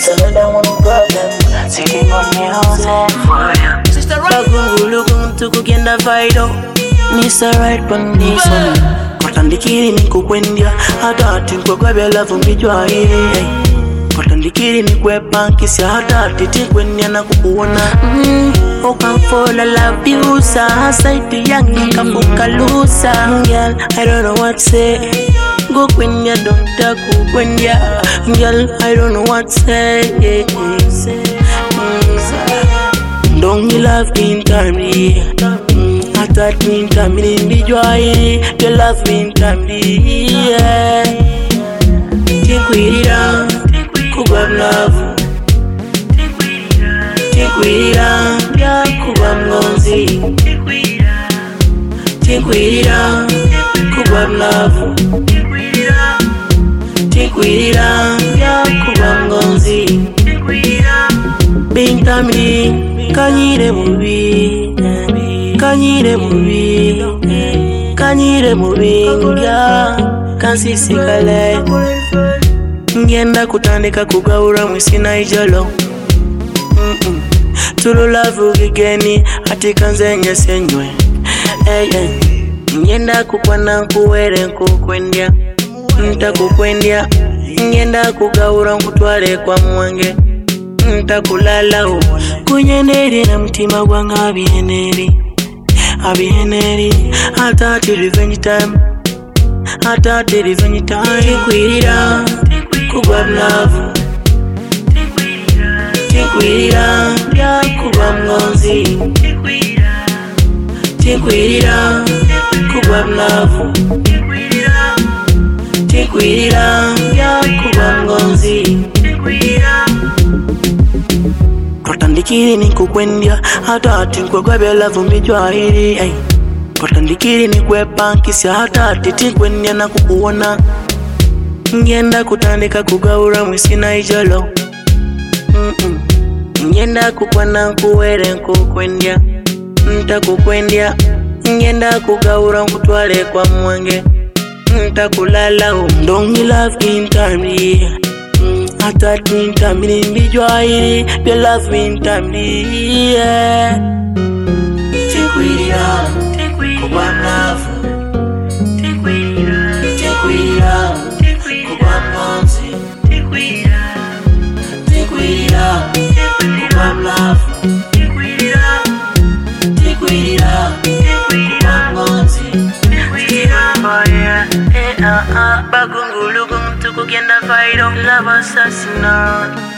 It's another one problem. Sitting on music for you. Sister Bagungulu to kugenda vital. Mr. Right on this one. Kotandikiri nikukwendia. Hata tinkogwebe love mbijwa Kotandikiri nikwepa nkisia hata titinkwenya na kukuona. Okan fall I love you sa saiti yangi kafuka lusa. Girl, I don't know what to say. Go kwenya don't taku kwenya. Girl, I don't know what to say. Don't you love me in time, I thought me in time, in the joy. You love me in time, Think we down, Kubam love. Think we down, Kubam gonzi. Think we down, Kubam love. Think we down, Kubam gonzi. Bing tammy, kanyire mubi, kanyire mubi, kanyire mubi, kansisi kale. Ngenda kutandika kugaura mwisina ijalo. Tulu lavu gigeni, atika nzenye senywe. Ngenda kukwana kuwere nkukwendia, nta kukwendia. Ngenda kugaura nkutwale kwa mwange. Ntakulala kunyeneri na mtima gwanga abiheneri hata revenge time tikwirira kuba love tikwirira kuba mgonzi tikwirira kuba love tikwirira kuba mgonzi Kotandikiri nikukwendia hata tinkwegwebe love mbijwa Kotandikiri nikwepa nkisia hata titinkwenya na kukuona. Ngenda kutandika kugaura mwisina ijalo. Ngenda kukwana kuwere nkukwendia, nta kukwendia. Ngenda kugaura nkutwale kwa mwange, nta kulala Don't you love in time, I thought me in time, in the joy. You love me in time, Take we down, Kubam love. Take we down, Kubam gonzi. Take we down, Kubam love. Take we down, Kubam gonzi. Bagungulu to kugenda vital. Love assassinate.